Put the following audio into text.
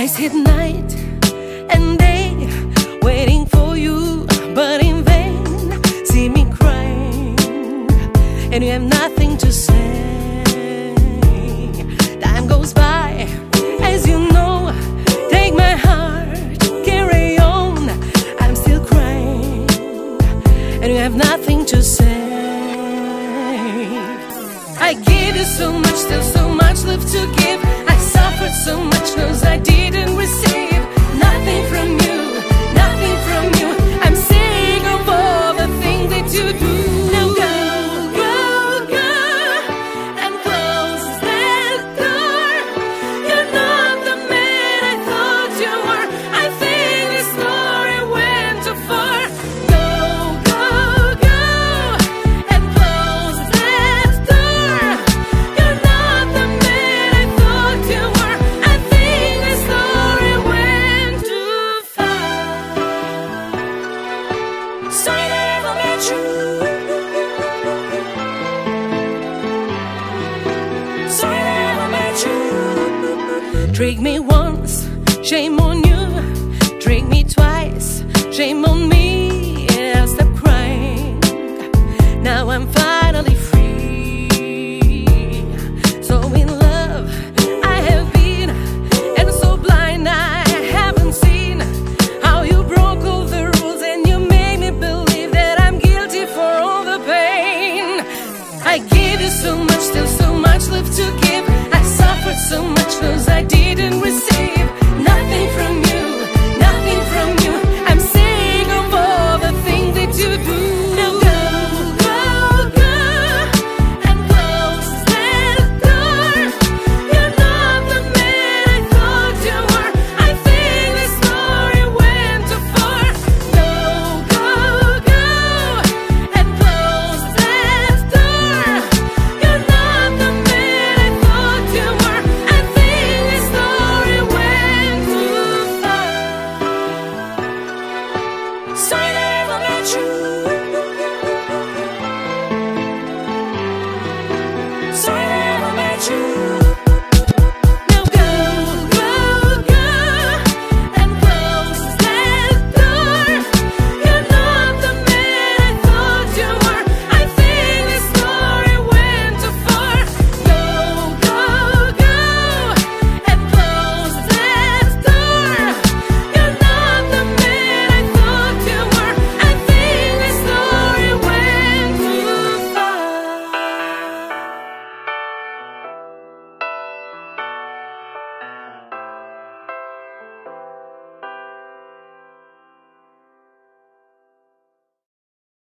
I sit night and day waiting for you, but in vain. See me crying and you have nothing to say. Time goes by, as you know. Take my heart, carry on. I'm still crying and you have nothing to say. I gave you so much, still so much left to give. I suffered so much cause I didn't receive nothing from you, nothing from you. I'm sick of all the things that you do. Now go, go, go and close that door. You're not the man I thought you were. I think this story went too far. Go, go, go and close that door. You're not the man I thought you were. I think this story went too far. Sorry that I never met you. Sorry that I never met you. Trick me once, shame on you. Trick me twice, shame on me. Yeah, stop crying. Now I'm finally free. So in love I have been, and so blind I haven't seen how you broke all the rules and you made me believe that I'm guilty for all the pain. I gave you so much, still so much left to give. I suffered so much cause I did